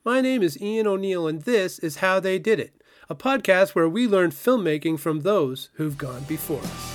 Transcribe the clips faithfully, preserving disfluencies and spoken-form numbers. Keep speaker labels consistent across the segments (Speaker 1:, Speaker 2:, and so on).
Speaker 1: My name is Ian O'Neill, and this is How They Did It, a podcast where we learn filmmaking from those who've gone before us.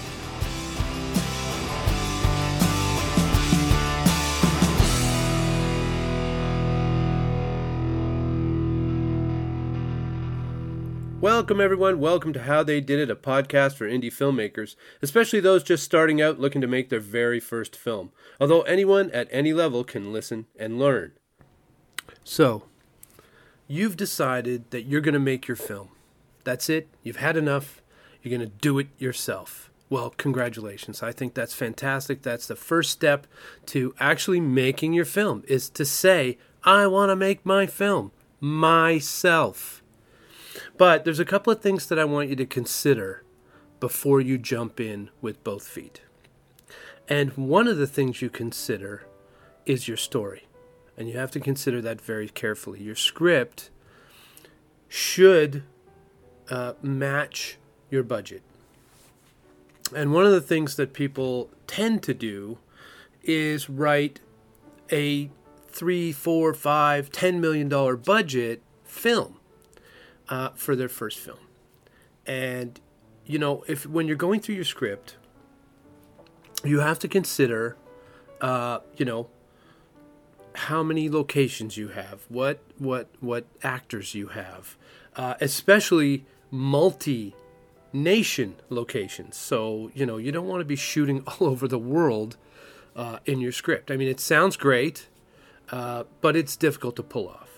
Speaker 1: Welcome, everyone. Welcome to How They Did It, a podcast for indie filmmakers, especially those just starting out looking to make their very first film, although anyone at any level can listen and learn. So, you've decided that you're going to make your film. That's it. You've had enough. You're going to do it yourself. Well, congratulations. I think that's fantastic. That's the first step to actually making your film, is to say, I want to make my film myself. But there's a couple of things that I want you to consider before you jump in with both feet. And one of the things you consider is your story. And you have to consider that very carefully. Your script should uh, match your budget. And one of the things that people tend to do is write a three, four, five, ten million dollar budget film. Uh, for their first film. And, you know, if when you're going through your script, you have to consider, uh, you know, how many locations you have, what what what actors you have, uh, especially multi-nation locations. So, you know, you don't want to be shooting all over the world uh, in your script. I mean, it sounds great, uh, but it's difficult to pull off.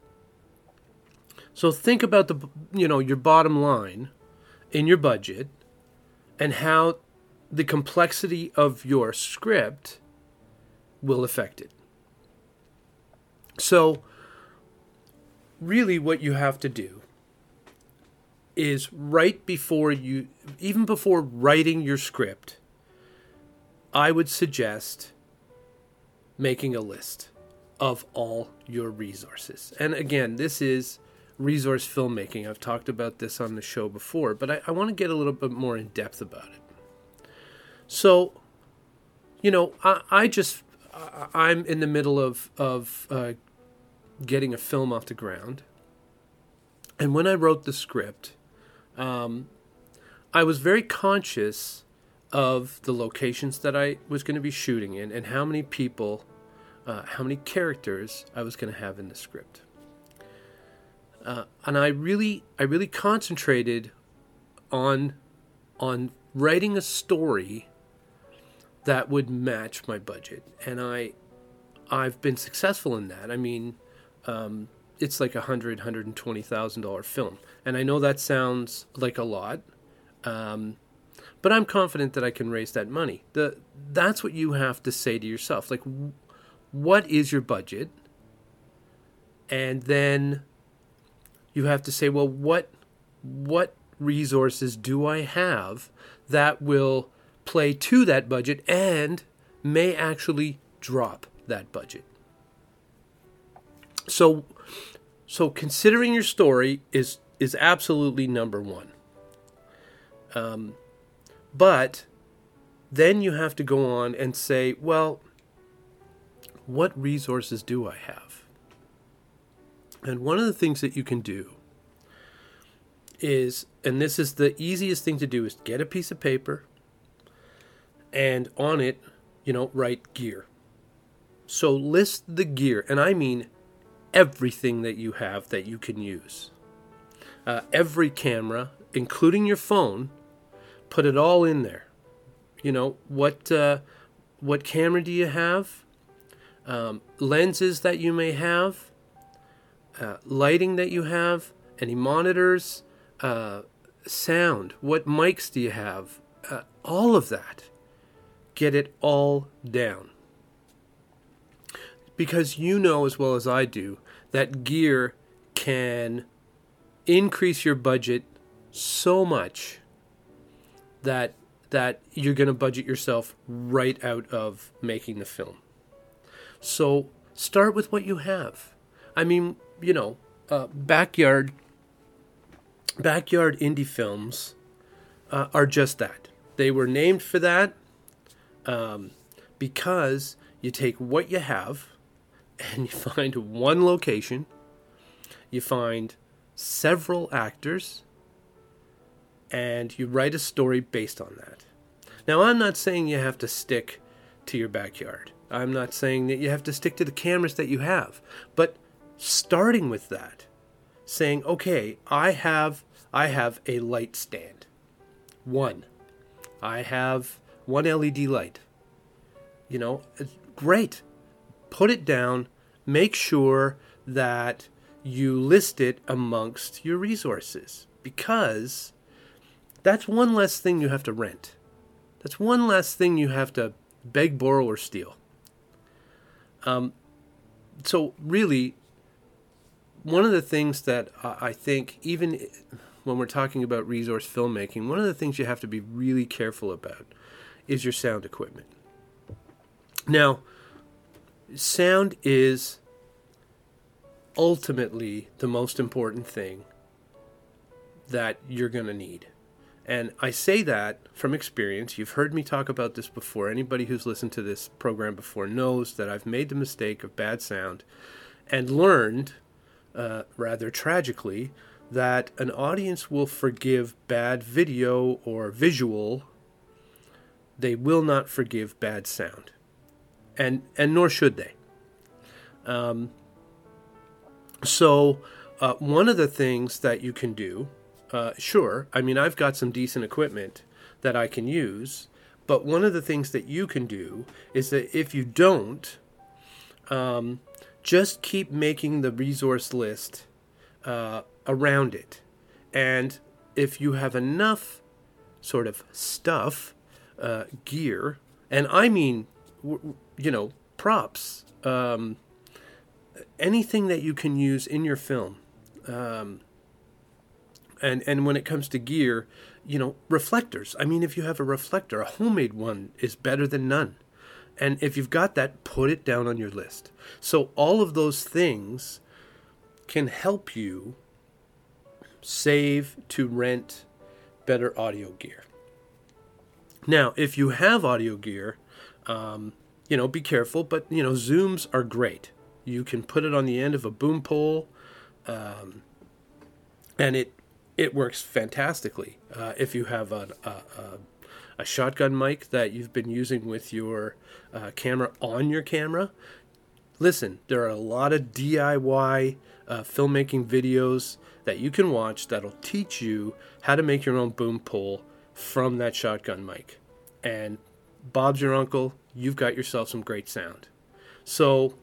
Speaker 1: So think about the, you know, your bottom line in your budget and how the complexity of your script will affect it. So really what you have to do is right before you, even before writing your script, I would suggest making a list of all your resources. And again, this is resource filmmaking. I've talked about this on the show before, but I, I want to get a little bit more in depth about it. So, you know, I, I just, I, I'm in the middle of, of uh, getting a film off the ground. And when I wrote the script, um, I was very conscious of the locations that I was going to be shooting in and how many people, uh, how many characters I was going to have in the script. Uh, and I really, I really concentrated on, on writing a story that would match my budget, and I, I've been successful in that. I mean, um, it's like a hundred, hundred and twenty thousand dollar film, and I know that sounds like a lot, um, but I'm confident that I can raise that money. The that's what you have to say to yourself, like, what is your budget, and then you have to say, well, what what resources do I have that will play to that budget and may actually drop that budget? So, so considering your story is is absolutely number one. Um, but then you have to go on and say, well, what resources do I have? And one of the things that you can do is, and this is the easiest thing to do, is get a piece of paper and on it, you know, write gear. So list the gear, and I mean everything that you have that you can use. Uh, every camera, including your phone, put it all in there. You know, what, uh, what camera do you have? Um, lenses that you may have. Uh, lighting that you have, any monitors, uh, sound, what mics do you have, uh, all of that. Get it all down. Because you know as well as I do that gear can increase your budget so much that that you're going to budget yourself right out of making the film. So start with what you have. I mean, you know, uh, backyard backyard indie films uh, are just that. They were named for that um, because you take what you have and you find one location you find several actors, and you write a story based on that. Now, I'm not saying you have to stick to your backyard. I'm not saying that you have to stick to the cameras that you have. But starting with that, saying, okay, I have I have a light stand. One. I have one L E D light. You know, great. Put it down. Make sure that you list it amongst your resources, because that's one less thing you have to rent. That's one less thing you have to beg, borrow, or steal. Um, so really, one of the things that I think, even when we're talking about resource filmmaking, one of the things you have to be really careful about is your sound equipment. Now, sound is ultimately the most important thing that you're going to need. And I say that from experience. You've heard me talk about this before. Anybody who's listened to this program before knows that I've made the mistake of bad sound and learned, uh, rather tragically, that an audience will forgive bad video or visual. They will not forgive bad sound. And, and nor should they. Um, so uh, one of the things that you can do, Uh, sure, I mean, I've got some decent equipment that I can use, but one of the things that you can do is that if you don't, um, just keep making the resource list uh, around it. And if you have enough sort of stuff, uh, gear, and I mean, w- you know, props, um, anything that you can use in your film, um, And and when it comes to gear, you know, reflectors. I mean, if you have a reflector, a homemade one is better than none. And if you've got that, put it down on your list. So all of those things can help you save to rent better audio gear. Now, if you have audio gear, um, you know, be careful. But, you know, zooms are great. You can put it on the end of a boom pole, um, and it It works fantastically. Uh, if you have a, a, a, a shotgun mic that you've been using with your uh, camera on your camera, listen, there are a lot of D I Y uh, filmmaking videos that you can watch that'll teach you how to make your own boom pole from that shotgun mic. And Bob's your uncle, you've got yourself some great sound. So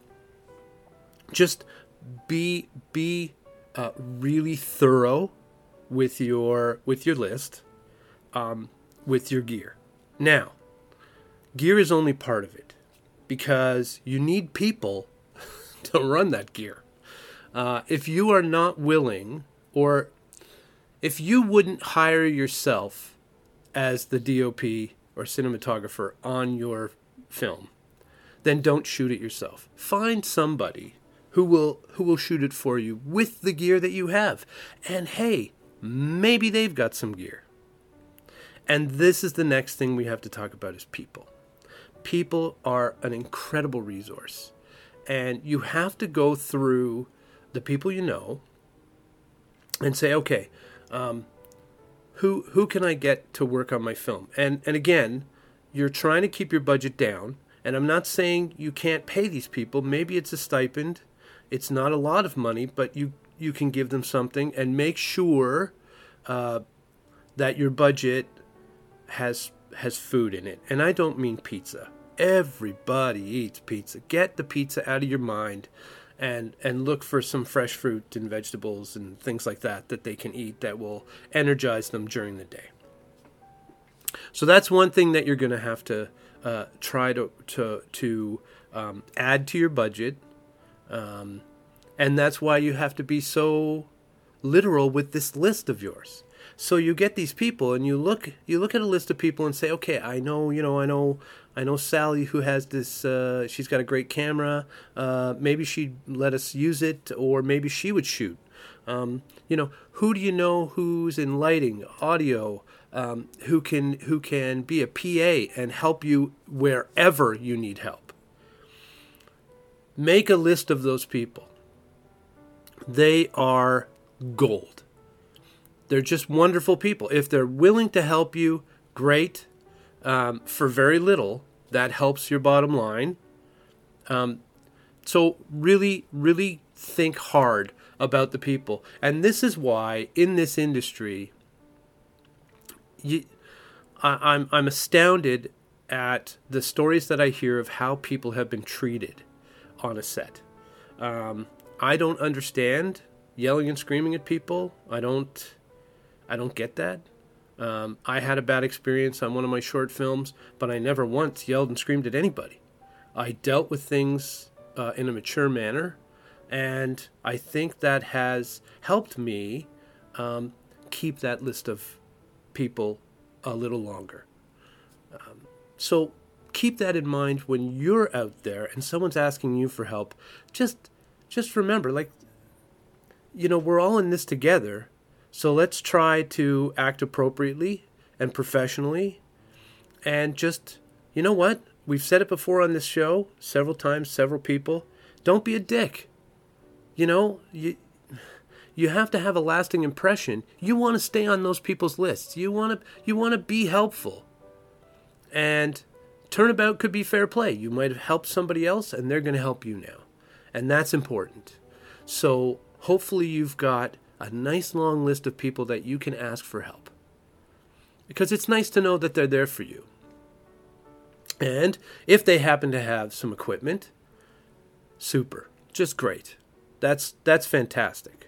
Speaker 1: just be be uh, really thorough with your with your list, um, with your gear. Now, gear is only part of it, because you need people to run that gear. Uh, if you are not willing, or if you wouldn't hire yourself as the D O P or cinematographer on your film, then don't shoot it yourself. Find somebody who will who will shoot it for you with the gear that you have. And hey, maybe they've got some gear. And this is the next thing we have to talk about, is people. People are an incredible resource. And you have to go through the people you know and say, okay, um, who who can I get to work on my film? And and again, you're trying to keep your budget down. And I'm not saying you can't pay these people. Maybe it's a stipend. It's not a lot of money, but you you can give them something, and make sure uh, that your budget has has food in it. And I don't mean pizza. Everybody eats pizza. Get the pizza out of your mind, and and look for some fresh fruit and vegetables and things like that that they can eat that will energize them during the day. So that's one thing that you're going to have to uh, try to to to um, add to your budget. Um, And that's why you have to be so literal with this list of yours. So you get these people, and you look you look at a list of people and say, okay, I know, you know, I know, I know Sally, who has this. Uh, she's got a great camera. Uh, maybe she'd let us use it, or maybe she would shoot. Um, you know, who do you know who's in lighting, audio, um, who can who can be a P A and help you wherever you need help? Make a list of those people. They are gold. They're just wonderful people. If they're willing to help you, great. Um, for very little, that helps your bottom line. Um, so really, really think hard about the people. And this is why in this industry, you, I, I'm I'm astounded at the stories that I hear of how people have been treated on a set. Um, I don't understand yelling and screaming at people. I don't. I don't get that. Um, I had a bad experience on one of my short films, but I never once yelled and screamed at anybody. I dealt with things uh, in a mature manner, and I think that has helped me um, keep that list of people a little longer. Um, so keep that in mind when you're out there and someone's asking you for help. Just, just remember, like, you know, we're all in this together. So let's try to act appropriately and professionally. And just, you know what? We've said it before on this show several times, several people. Don't be a dick. You know, you you have to have a lasting impression. You want to stay on those people's lists. You want to you want to be helpful. And turnabout could be fair play. You might have helped somebody else and they're going to help you now. And that's important. So hopefully you've got a nice long list of people that you can ask for help. Because it's nice to know that they're there for you. And if they happen to have some equipment, super. Just great. That's that's fantastic.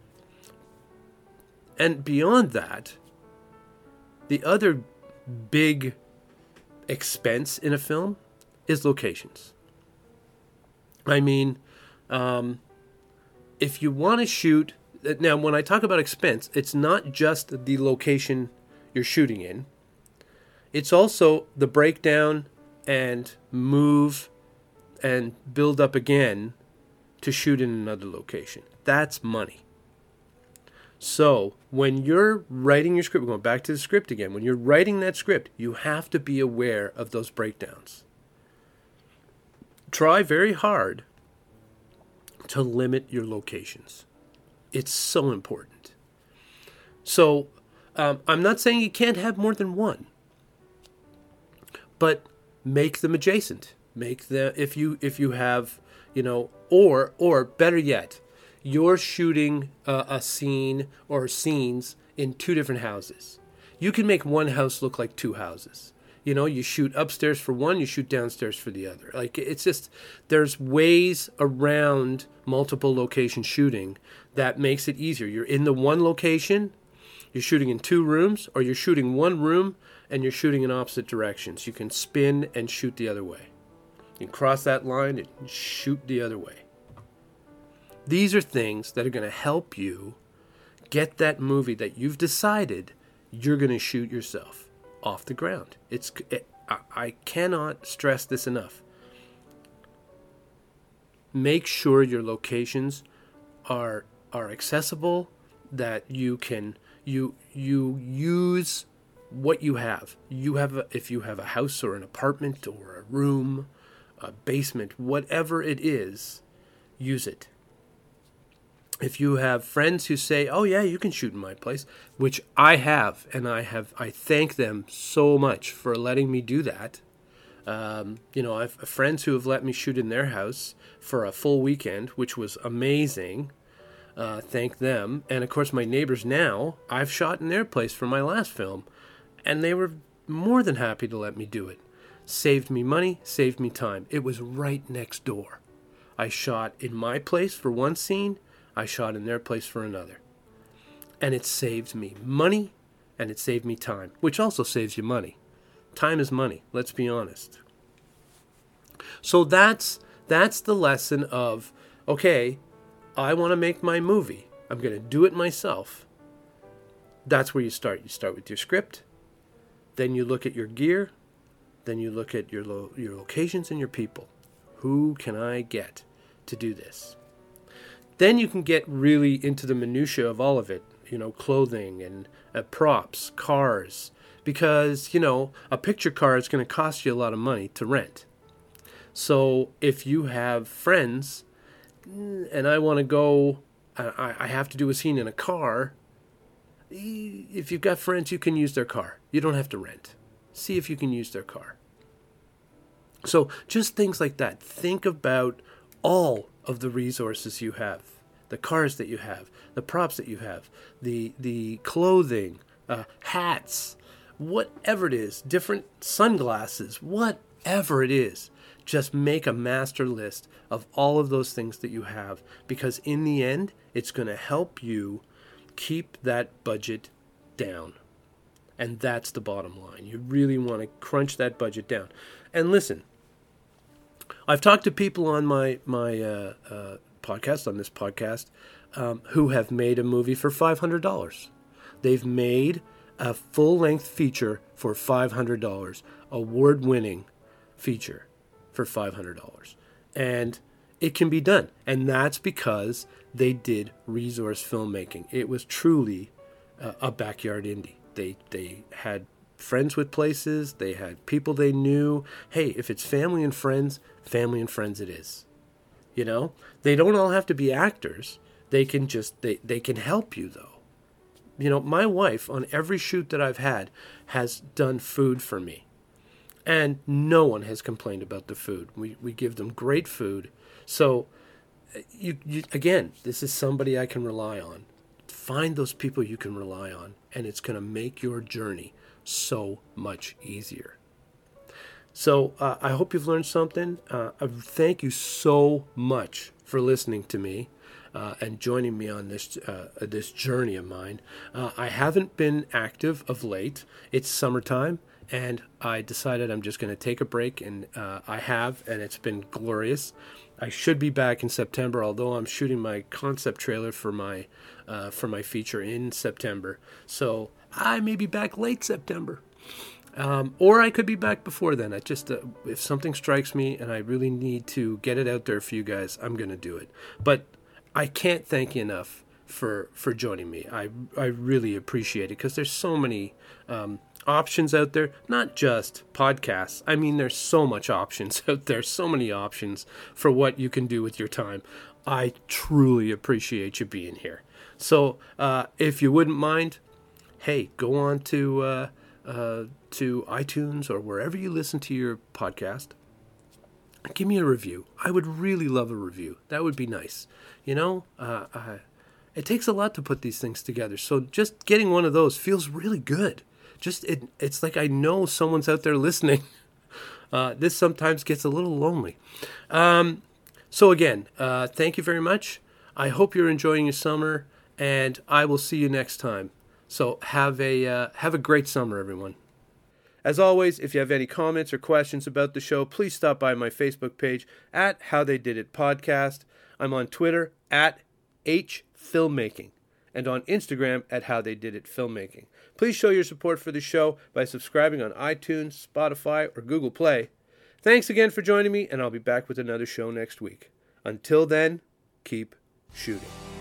Speaker 1: And beyond that, the other big expense in a film is locations. I mean, um, if you want to shoot... Now, when I talk about expense, it's not just the location you're shooting in. It's also the breakdown and move and build up again to shoot in another location. That's money. So, when you're writing your script, we're going back to the script again. When you're writing that script, you have to be aware of those breakdowns. Try very hard to limit your locations. It's so important. So, um, I'm not saying you can't have more than one, but make them adjacent. Make them if you if you have, you know, or or better yet, you're shooting uh, a scene or scenes in two different houses. You can make one house look like two houses. You know, you shoot upstairs for one, you shoot downstairs for the other. Like, it's just, there's ways around multiple location shooting that makes it easier. You're in the one location, you're shooting in two rooms, or you're shooting one room and you're shooting in opposite directions. You can spin and shoot the other way. You can cross that line and shoot the other way. These are things that are going to help you get that movie that you've decided you're going to shoot yourself off the ground. It's it, I, I cannot stress this enough. Make sure your locations are are accessible, that you can you you use what you have. You have a, if you have a house or an apartment or a room, a basement, whatever it is, use it. If you have friends who say, "Oh yeah, you can shoot in my place," which I have, and I have, I thank them so much for letting me do that. Um, you know, I have friends who have let me shoot in their house for a full weekend, which was amazing. Uh, thank them. And of course, my neighbors now, I've shot in their place for my last film, and they were more than happy to let me do it. Saved me money, saved me time. It was right next door. I shot in my place for one scene, I shot in their place for another. And it saved me money, and it saved me time, which also saves you money. Time is money, let's be honest. So that's that's the lesson of, okay, I want to make my movie. I'm going to do it myself. That's where you start. You start with your script, then you look at your gear, then you look at your lo- your locations and your people. Who can I get to do this? Then you can get really into the minutia of all of it, you know, clothing and uh, props, cars, because, you know, a picture car is going to cost you a lot of money to rent. So if you have friends and I want to go I, I have to do a scene in a car. If you've got friends, you can use their car. You don't have to rent. See if you can use their car. So just things like that. Think about all of the resources you have, the cars that you have, the props that you have, the the clothing, uh, hats, whatever it is, different sunglasses, whatever it is. Just make a master list of all of those things that you have, because in the end, it's going to help you keep that budget down. And that's the bottom line. You really want to crunch that budget down. And listen, I've talked to people on my my uh, uh, podcast, on this podcast, um, who have made a movie for five hundred dollars. They've made a full-length feature for five hundred dollars, award-winning feature for five hundred dollars. And it can be done. And that's because they did resource filmmaking. It was truly uh, a backyard indie. They they had friends with places. They had people they knew. Hey, if it's family and friends, family and friends it is. You know? They don't all have to be actors. They can just, they, they can help you, though. You know, my wife, on every shoot that I've had, has done food for me. And no one has complained about the food. We we give them great food. So, you, you again, this is somebody I can rely on. Find those people you can rely on, and it's going to make your journey so much easier. So, uh, I hope you've learned something. Uh, I thank you so much for listening to me uh, and joining me on this uh, this journey of mine. Uh, I haven't been active of late. It's summertime. And I decided I'm just going to take a break, and uh, I have, and it's been glorious. I should be back in September, although I'm shooting my concept trailer for my uh, for my feature in September. So I may be back late September, um, or I could be back before then. I just uh, if something strikes me and I really need to get it out there for you guys, I'm going to do it. But I can't thank you enough for for joining me. I I really appreciate it, because there's so many Um, options out there, not just podcasts. I mean, there's so much options out there, so many options for what you can do with your time. I truly appreciate you being here. So, uh, if you wouldn't mind, hey, go on to uh, uh, to iTunes or wherever you listen to your podcast. Give me a review. I would really love a review. That would be nice. You know, uh, uh, it takes a lot to put these things together. So just getting one of those feels really good. Just it, it's like I know someone's out there listening. Uh, this sometimes gets a little lonely. Um, so again, uh, thank you very much. I hope you're enjoying your summer, and I will see you next time. So have a uh, have a great summer, everyone. As always, if you have any comments or questions about the show, please stop by my Facebook page at How They Did It Podcast. I'm on Twitter at H Filmmaking, and on Instagram at How They Did It Filmmaking. Please show your support for the show by subscribing on iTunes, Spotify, or Google Play. Thanks again for joining me, and I'll be back with another show next week. Until then, keep shooting.